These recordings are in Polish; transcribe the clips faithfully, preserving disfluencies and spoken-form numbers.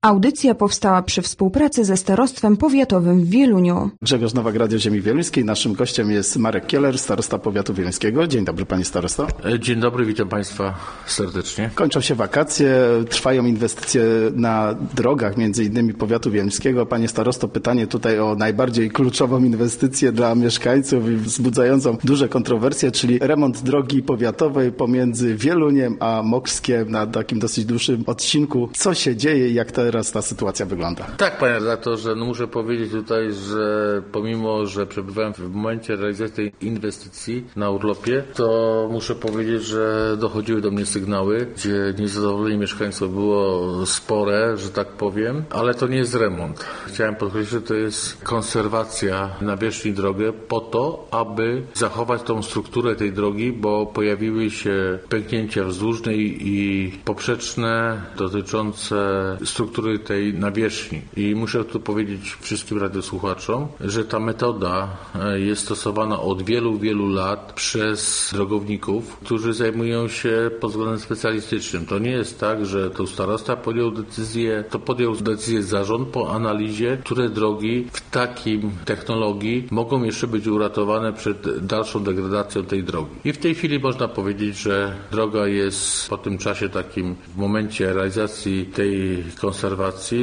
Audycja powstała przy współpracy ze Starostwem Powiatowym w Wieluniu. Grzegorz Nowak, Radio Ziemi Wieluńskiej. Naszym gościem jest Marek Kieler, starosta powiatu wieluńskiego. Dzień dobry, panie starosto. Dzień dobry, witam państwa serdecznie. Kończą się wakacje, trwają inwestycje na drogach, między innymi powiatu wieluńskiego. Panie starosto, pytanie tutaj o najbardziej kluczową inwestycję dla mieszkańców i wzbudzającą duże kontrowersje, czyli remont drogi powiatowej pomiędzy Wieluniem a Mokskiem na takim dosyć dłuższym odcinku. Co się dzieje i jak teraz ta sytuacja wygląda? Tak, panie redaktorze, no muszę powiedzieć tutaj, że pomimo, że przebywałem w momencie realizacji tej inwestycji na urlopie, to muszę powiedzieć, że dochodziły do mnie sygnały, gdzie niezadowolenie mieszkańców było spore, że tak powiem, ale to nie jest remont. Chciałem podkreślić, że to jest konserwacja nawierzchni drogi po to, aby zachować tą strukturę tej drogi, bo pojawiły się pęknięcia wzdłużne i poprzeczne dotyczące struktury tej nawierzchni. I muszę tu powiedzieć wszystkim radiosłuchaczom, że ta metoda jest stosowana od wielu, wielu lat przez drogowników, którzy zajmują się pod względem specjalistycznym. To nie jest tak, że to starosta podjął decyzję, to podjął decyzję zarząd po analizie, które drogi w takim technologii mogą jeszcze być uratowane przed dalszą degradacją tej drogi. I w tej chwili można powiedzieć, że droga jest po tym czasie takim, w momencie realizacji tej konserwacji,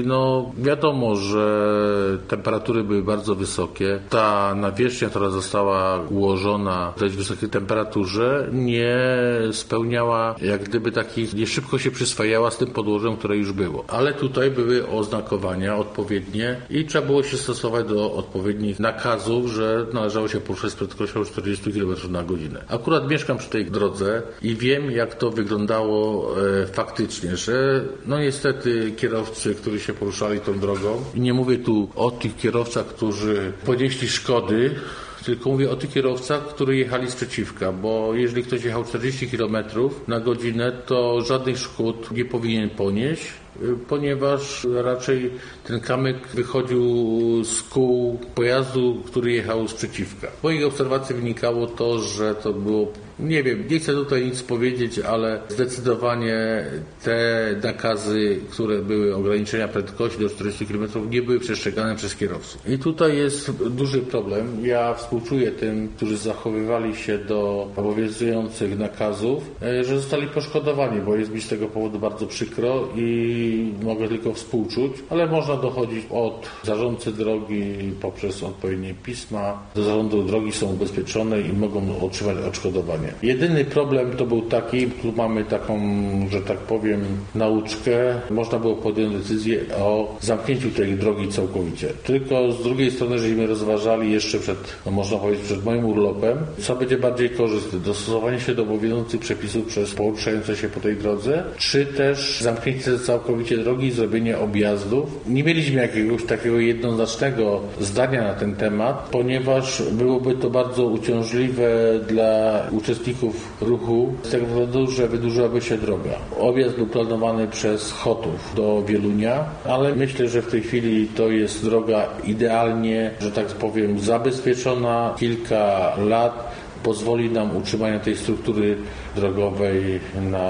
no wiadomo, że temperatury były bardzo wysokie. Ta nawierzchnia, która została ułożona w dość wysokiej temperaturze, nie spełniała, jak gdyby takich, nie szybko się przyswajała z tym podłożem, które już było. Ale tutaj były oznakowania odpowiednie i trzeba było się stosować do odpowiednich nakazów, że należało się poruszać z prędkością czterdzieści kilometrów na godzinę. Akurat mieszkam przy tej drodze i wiem, jak to wyglądało e, faktycznie, że no niestety kierowcy, którzy się poruszali tą drogą. I nie mówię tu o tych kierowcach, którzy ponieśli szkody, tylko mówię o tych kierowcach, którzy jechali z przeciwka, bo jeżeli ktoś jechał czterdzieści kilometrów na godzinę, to żadnych szkód nie powinien ponieść, ponieważ raczej ten kamyk wychodził z kół pojazdu, który jechał z przeciwka. Z moich obserwacji wynikało to, że to było, nie wiem, nie chcę tutaj nic powiedzieć, ale zdecydowanie te nakazy, które były ograniczenia prędkości do czterdziestu kilometrów, nie były przestrzegane przez kierowców. I tutaj jest duży problem. Ja współczuję tym, którzy zachowywali się do obowiązujących nakazów, że zostali poszkodowani, bo jest mi z tego powodu bardzo przykro i mogę tylko współczuć, ale można dochodzić od zarządcy drogi poprzez odpowiednie pisma. Do zarządu drogi są ubezpieczone i mogą otrzymać odszkodowanie. Jedyny problem to był taki, tu mamy taką, że tak powiem, nauczkę. Można było podjąć decyzję o zamknięciu tej drogi całkowicie. Tylko z drugiej strony, żeśmy rozważali jeszcze przed, no można powiedzieć, przed moim urlopem, co będzie bardziej korzystne. Dostosowanie się do obowiązujących przepisów przez poruszające się po tej drodze, czy też zamknięcie całkowicie drogi i zrobienie objazdów. Nie mieliśmy jakiegoś takiego jednoznacznego zdania na ten temat, ponieważ byłoby to bardzo uciążliwe dla uczestników ruchu z tego powodu, że wydłużyłaby się droga. Objazd był planowany przez Chotów do Wielunia, ale myślę, że w tej chwili to jest droga idealnie, że tak powiem, zabezpieczona. Kilka lat pozwoli nam utrzymanie tej struktury drogowej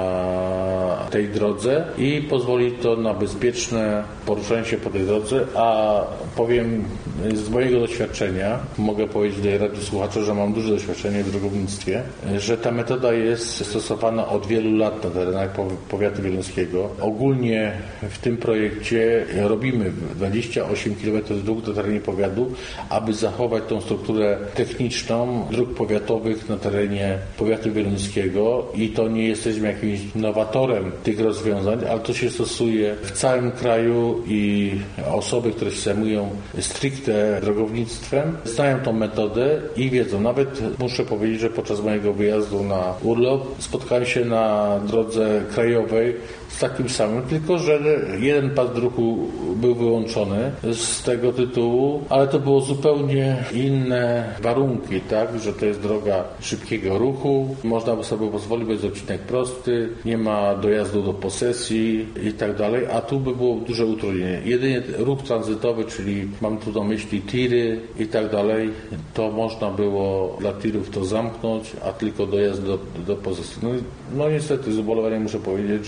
na tej drodze i pozwoli to na bezpieczne poruszanie się po tej drodze, a powiem z mojego doświadczenia, mogę powiedzieć do radiosłuchaczy, że mam duże doświadczenie w drogownictwie, że ta metoda jest stosowana od wielu lat na terenach powiatu wieluńskiego. Ogólnie w tym projekcie robimy dwadzieścia osiem kilometrów dróg na terenie powiatu, aby zachować tą strukturę techniczną dróg powiatowych na terenie powiatu wieluńskiego i to nie jesteśmy jakimś nowatorem tych rozwiązań, ale to się stosuje w całym kraju i osoby, które się zajmują stricte drogownictwem, znają tą metodę i wiedzą. Nawet muszę powiedzieć, że podczas mojego wyjazdu na urlop spotkałem się na drodze krajowej z takim samym, tylko że jeden pas ruchu był wyłączony z tego tytułu, ale to było zupełnie inne warunki, tak, że to jest droga szybkiego ruchu, można by sobie pozwolić, bo jest odcinek prosty, nie ma dojazdu do posesji i tak dalej, a tu by było duże utrudnienie. Jedynie ruch tranzytowy, czyli mam tu na myśli tiry i tak dalej, to można było dla tirów to zamknąć, a tylko dojazd do, do posesji. No, no niestety z ubolewaniem muszę powiedzieć, że tak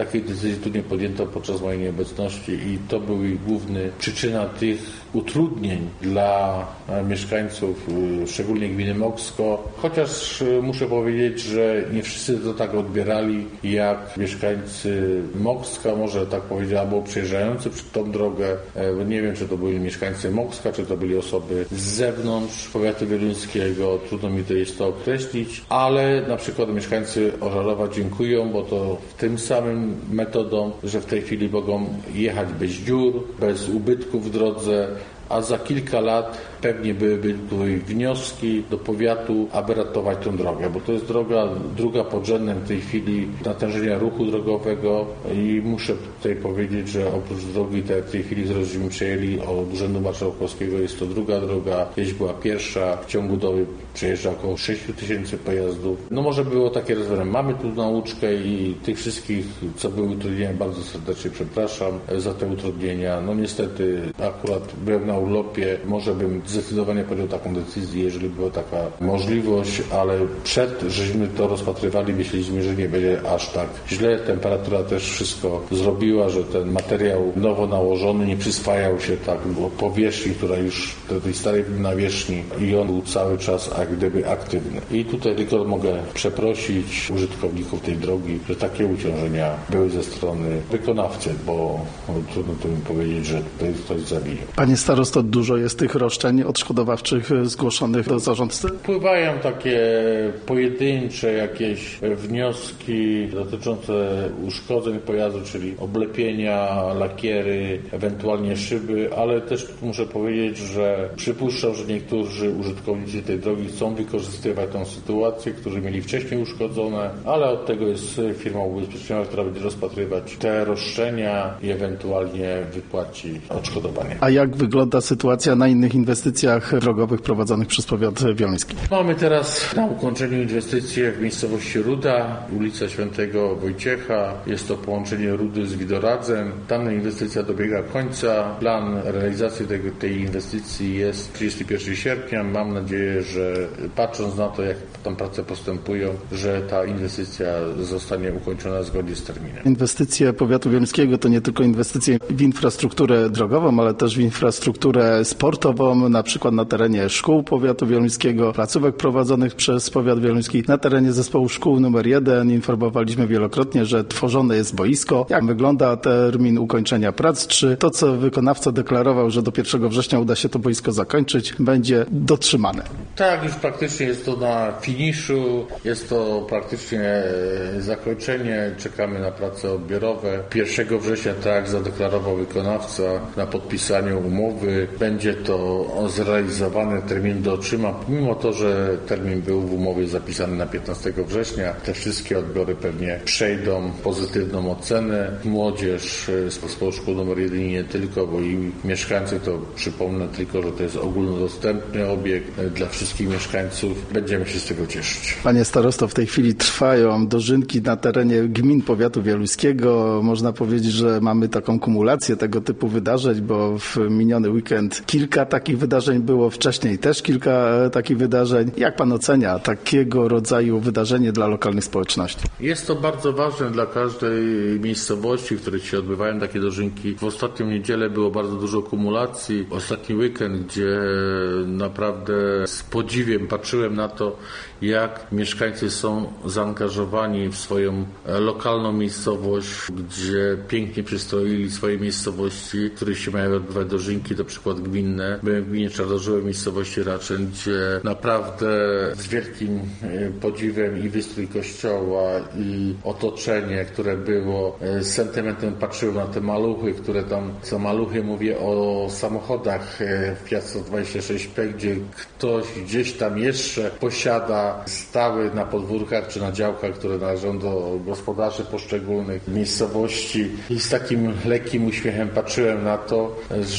takiej decyzji tu nie podjęto podczas mojej nieobecności i to była główna przyczyna tych utrudnień dla mieszkańców, szczególnie gminy Moksko, chociaż muszę powiedzieć, że nie wszyscy to tak odbierali jak mieszkańcy Mokska, może tak powiedzieć, albo przejeżdżający przez tą drogę. Nie wiem, czy to byli mieszkańcy Mokska, czy to byli osoby z zewnątrz powiatu wieluńskiego, trudno mi to jest to określić, ale na przykład mieszkańcy Ożarowa dziękują, bo to w tym samym metodą, że w tej chwili mogą jechać bez dziur, bez ubytków w drodze, a za kilka lat pewnie byłyby tutaj wnioski do powiatu, aby ratować tę drogę, bo to jest droga druga pod rzędem w tej chwili natężenia ruchu drogowego i muszę tutaj powiedzieć, że oprócz drogi, tak jak w tej chwili żeśmy przejęli od Urzędu Marszałkowskiego, jest to druga droga, jeśli była pierwsza, w ciągu doby przejeżdża około sześć tysięcy pojazdów. No może było takie rozwiązanie. Mamy tu nauczkę i tych wszystkich, co były utrudnienia, bardzo serdecznie przepraszam za te utrudnienia. No niestety akurat byłem na urlopie, może bym zdecydowanie podjął taką decyzję, jeżeli była taka możliwość, ale przed, żeśmy to rozpatrywali, myśleliśmy, że nie będzie aż tak źle. Temperatura też wszystko zrobiła, że ten materiał nowo nałożony nie przyswajał się tak do powierzchni, która już do tej starej nawierzchni i on był cały czas jak gdyby aktywny. I tutaj tylko mogę przeprosić użytkowników tej drogi, że takie uciążenia były ze strony wykonawcy, bo no, trudno to mi powiedzieć, że tutaj ktoś zabije. Panie starosto, dużo jest tych roszczeń odszkodowawczych zgłoszonych do zarządcy? Wpływają takie pojedyncze jakieś wnioski dotyczące uszkodzeń pojazdu, czyli oblepienia, lakiery, ewentualnie szyby, ale też muszę powiedzieć, że przypuszczam, że niektórzy użytkownicy tej drogi chcą wykorzystywać tę sytuację, którzy mieli wcześniej uszkodzone, ale od tego jest firma ubezpieczeniowa, która będzie rozpatrywać te roszczenia i ewentualnie wypłaci odszkodowanie. A jak wygląda sytuacja na innych inwestycjach drogowych prowadzonych przez powiat wieluński? Mamy teraz na ukończeniu inwestycje w miejscowości Ruda, ulica Świętego Wojciecha. Jest to połączenie Rudy z Widoradzem. Tam inwestycja dobiega końca. Plan realizacji tego, tej inwestycji jest trzydziestego pierwszego sierpnia. Mam nadzieję, że patrząc na to, jak tam prace postępują, że ta inwestycja zostanie ukończona zgodnie z terminem. Inwestycje powiatu wieluńskiego to nie tylko inwestycje w infrastrukturę drogową, ale też w infrastrukturę sportową, na przykład na terenie szkół powiatu wieluńskiego, placówek prowadzonych przez powiat wieluński. Na terenie zespołu szkół numer jeden informowaliśmy wielokrotnie, że tworzone jest boisko. Jak wygląda termin ukończenia prac? Czy to, co wykonawca deklarował, że do pierwszego września uda się to boisko zakończyć, będzie dotrzymane? Tak, już praktycznie jest to na finiszu, jest to praktycznie zakończenie, czekamy na prace odbiorowe. pierwszego września, tak jak zadeklarował wykonawca, na podpisaniu umowy będzie to zrealizowane, termin dotrzyma, pomimo to, że termin był w umowie zapisany na piętnastego września. Te wszystkie odbiory pewnie przejdą pozytywną ocenę. Młodzież z zespołu szkół numer jeden i nie tylko, bo i mieszkańcy, to przypomnę tylko, że to jest ogólnodostępny obiekt dla wszystkich mieszkańców. Będziemy się z tego cieszyć. Panie starosto, w tej chwili trwają dożynki na terenie gmin powiatu wieluńskiego. Można powiedzieć, że mamy taką kumulację tego typu wydarzeń, bo w miniony weekend kilka takich wydarzeń było, wcześniej też kilka takich wydarzeń. Jak pan ocenia takiego rodzaju wydarzenie dla lokalnych społeczności? Jest to bardzo ważne dla każdej miejscowości, w których się odbywają takie dożynki. W ostatnią niedzielę było bardzo dużo kumulacji. Ostatni weekend, gdzie naprawdę z podziwiem patrzyłem na to, jak mieszkańcy są zaangażowani w swoją lokalną miejscowość, gdzie pięknie przystroili swoje miejscowości, w których się mają odbywać dożynki, to przykład gminne. Byłem w gminie Czarnożyły, miejscowości Raczyn, gdzie naprawdę z wielkim podziwem i wystrój kościoła, i otoczenie, które było, z sentymentem patrzyłem na te maluchy, które tam, co maluchy, mówię o samochodach Fiat sto dwadzieścia sześć P, gdzie ktoś gdzieś tam jeszcze posiada stały na podwórkach czy na działkach, które należą do gospodarzy poszczególnych miejscowości, i z takim lekkim uśmiechem patrzyłem na to,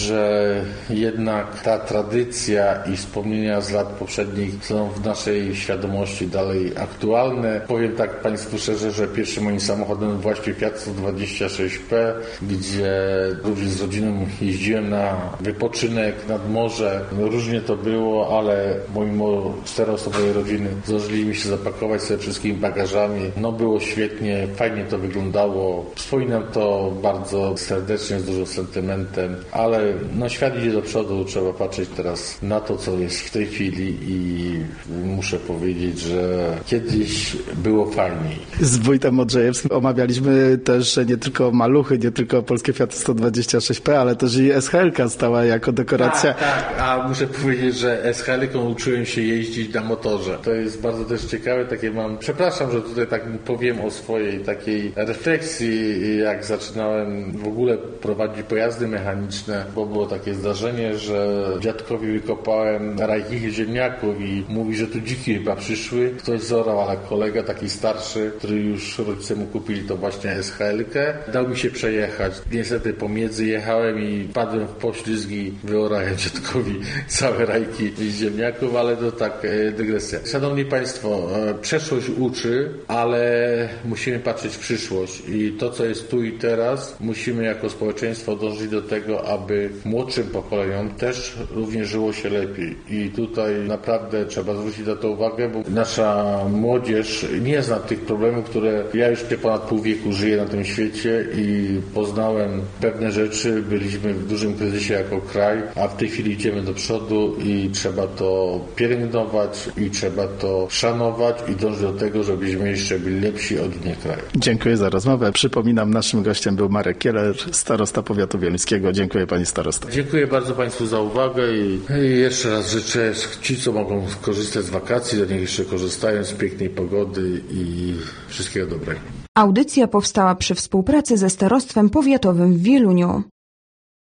że jednak ta tradycja i wspomnienia z lat poprzednich są w naszej świadomości dalej aktualne. Powiem tak Państwu szczerze, że pierwszym moim samochodem właśnie Fiat sto dwadzieścia sześć P, gdzie również z rodziną jeździłem na wypoczynek nad morze. No, różnie to było, ale pomimo czteroosobowej rodziny zdążyliśmy się zapakować sobie wszystkimi bagażami. No było świetnie, fajnie to wyglądało. Wspominam to bardzo serdecznie, z dużym sentymentem, ale no świat idzie do przodu, trzeba patrzeć teraz na to, co jest w tej chwili i muszę powiedzieć, że kiedyś było fajniej. Z wójtem Modrzejewskim omawialiśmy też, że nie tylko maluchy, nie tylko polskie Fiaty sto dwadzieścia sześć P, ale też i S H L-ka stała jako dekoracja. Tak, tak, a muszę powiedzieć, że S H L-ką uczyłem się jeździć na motorze. To jest bardzo też ciekawe, takie mam, przepraszam, że tutaj tak powiem o swojej takiej refleksji, jak zaczynałem w ogóle prowadzić pojazdy mechaniczne, bo było takie zdarzenie, że dziadkowi wykopałem rajki ziemniaków i mówi, że tu dziki chyba przyszły. Ktoś zorał, ale kolega taki starszy, który już rodzice mu kupili to właśnie S H L-kę, dał mi się przejechać. Niestety pomiędzy jechałem i padłem w poślizg i wyorałem dziadkowi całe rajki ziemniaków, ale to tak dygresja. Szanowni Państwo, przeszłość uczy, ale musimy patrzeć w przyszłość i to, co jest tu i teraz, musimy jako społeczeństwo dążyć do tego, aby młodszym pokoleniom też również żyło się lepiej. I tutaj naprawdę trzeba zwrócić na to uwagę, bo nasza młodzież nie zna tych problemów, które ja już nie ponad pół wieku żyję na tym świecie i poznałem pewne rzeczy, byliśmy w dużym kryzysie jako kraj, a w tej chwili idziemy do przodu i trzeba to pielęgnować i trzeba to szanować i dążyć do tego, żebyśmy jeszcze byli lepsi od innych krajów. Dziękuję za rozmowę. Przypominam, naszym gościem był Marek Kieler, starosta powiatu wieluńskiego. Dziękuję Panie Starosto. Dziękuję bardzo Państwu za uwagę i, i jeszcze raz życzę ci, co mogą skorzystać z wakacji, do nich jeszcze korzystają z pięknej pogody i wszystkiego dobrego. Audycja powstała przy współpracy ze Starostwem Powiatowym w Wieluniu.